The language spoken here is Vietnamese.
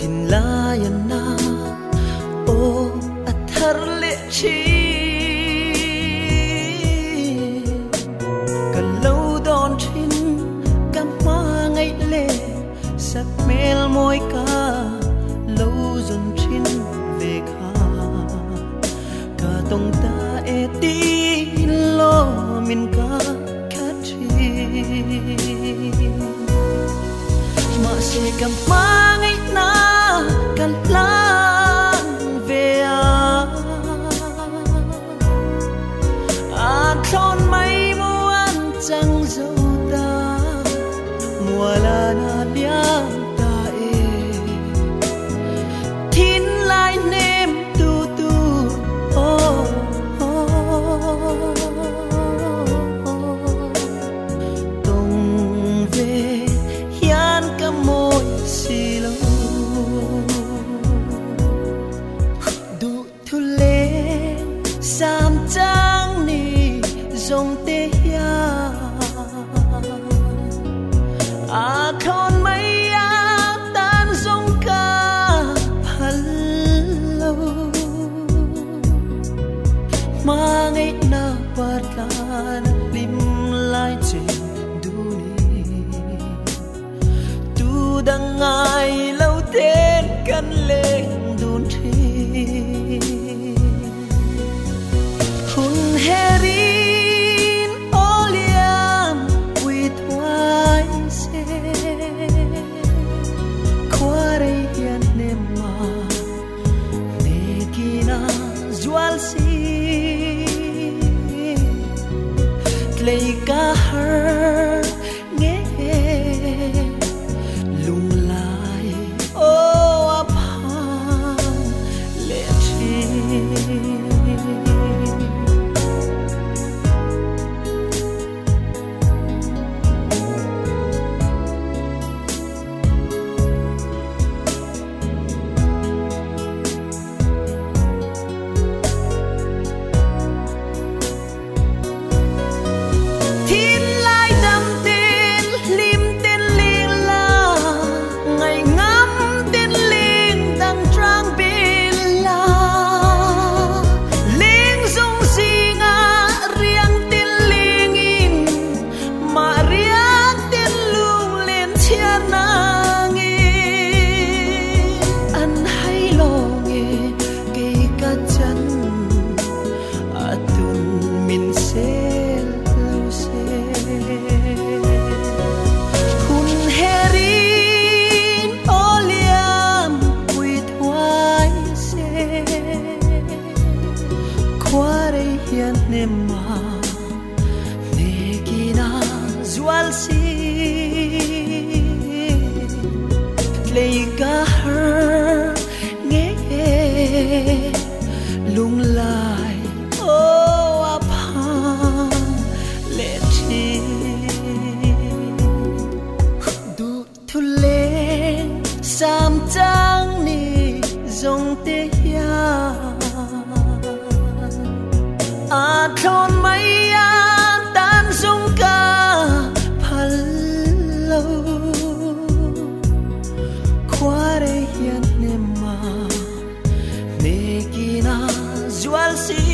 Tinlayan na o atharle chi kalau don chin kama ngai le sak mel moi ka lâu dần chin về kha ka tong ta e ti lo min ka kachi ma se kama ngai na kan lang về thon mấy muôn chẳng dấu ta mùa là na liang ta e tin lại nem tu tu oh tung về hian cả môi xì lâu du thu lên sam trăng ni dòng tê ya thon mấy tan dòng ca phal lâu mà ngày na bát lan lim lại trên dunia tu đang ngày lâu tên căn lên đun thi hun herin oliam with wise quare hian nema negina zual si klei ka har nge lung lai o aphan le chi lung lại ô aphan lệ chi du thu lên sam trăng ni dòng tê ya thon mấy tan dung ca phal lâu quare hian nema negina zual si